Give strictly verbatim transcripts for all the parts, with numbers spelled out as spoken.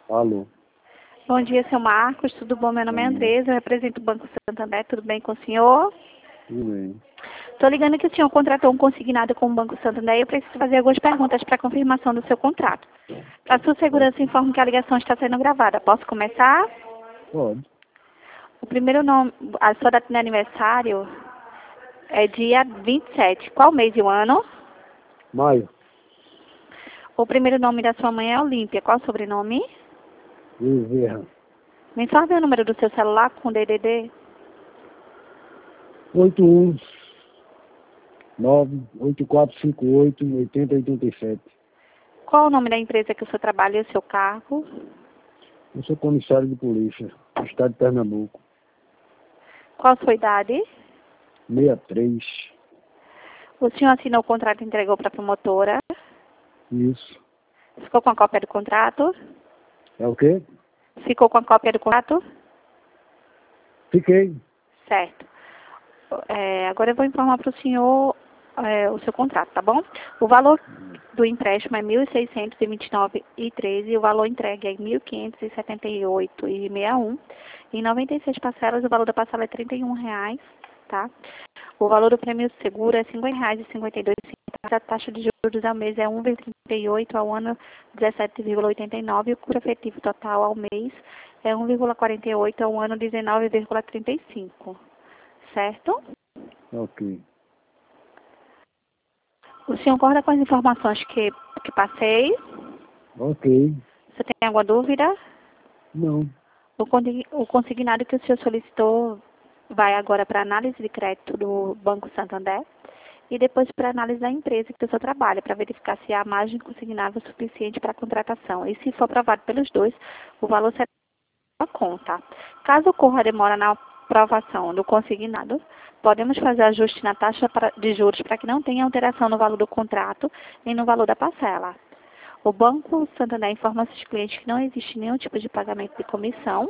Alô. Bom dia, seu Marcos. Tudo bom? Meu nome é Andresa, eu represento o Banco Santander. Tudo bem com o senhor? Tudo bem. Estou ligando que o senhor contratou um consignado com o Banco Santander e eu preciso fazer algumas perguntas para confirmação do seu contrato. Para sua segurança, informo que a ligação está sendo gravada. Posso começar? Pode. O primeiro nome, a sua data de aniversário é dia vinte e sete. Qual mês e o ano? Maio. O primeiro nome da sua mãe é Olímpia. Qual o sobrenome? Bezerra. Me informe o número do seu celular com D D D. oito um nove oito quatro cinco oito oito zero oito sete. Qual o nome da empresa que o senhor trabalha e o seu cargo? Eu sou comissário de polícia do estado de Pernambuco. Qual a sua idade? sessenta e três. O senhor assinou o contrato e entregou para a promotora? Isso. Ficou com a cópia do contrato? É o quê? Ficou com a cópia do contrato? Fiquei. Certo. É, agora eu vou informar para o senhor é, o seu contrato, tá bom? O valor do empréstimo é mil seiscentos e vinte e nove reais e treze centavos e o valor entregue é mil quinhentos e setenta e oito reais e sessenta e um centavos. Em noventa e seis parcelas, o valor da parcela é trinta e um reais, tá? O valor do prêmio seguro é cinquenta reais e cinquenta e dois centavos. A taxa de juros ao mês é um vírgula trinta e oito, ao ano dezessete vírgula oitenta e nove. E o custo efetivo total ao mês é um vírgula quarenta e oito, ao ano dezenove vírgula trinta e cinco. Certo? Ok. O senhor concorda com as informações que, que passei? Ok. Você tem alguma dúvida? Não. O, consi- o consignado que o senhor solicitou vai agora para análise de crédito do Banco Santander e depois para análise da empresa que o senhor trabalha, para verificar se há margem consignável suficiente para a contratação. E se for aprovado pelos dois, o valor será a conta. Caso ocorra demora na aprovação do consignado, podemos fazer ajuste na taxa pra- de juros para que não tenha alteração no valor do contrato e no valor da parcela. O Banco Santander informa seus clientes que não existe nenhum tipo de pagamento de comissão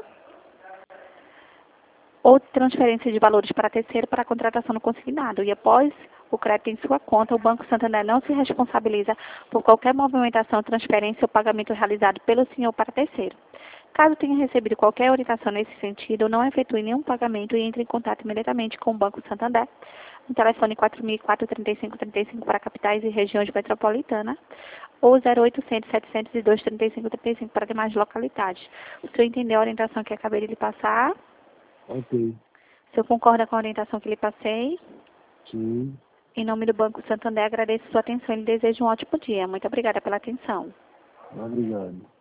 ou transferência de valores para terceiro para a contratação do consignado. E após o crédito em sua conta, o Banco Santander não se responsabiliza por qualquer movimentação, transferência ou pagamento realizado pelo senhor para terceiro. Caso tenha recebido qualquer orientação nesse sentido, não efetue nenhum pagamento e entre em contato imediatamente com o Banco Santander no telefone quatro mil e quatro, trinta e cinco, trinta e cinco para capitais e regiões metropolitanas ou zero oitocentos, setecentos e dois, trinta e cinco, trinta e cinco para demais localidades. O senhor entendeu a orientação que acabei de lhe passar? Ok. O senhor concorda com a orientação que lhe passei? Sim. Em nome do Banco Santander, agradeço sua atenção e lhe desejo um ótimo dia. Muito obrigada pela atenção. Obrigado.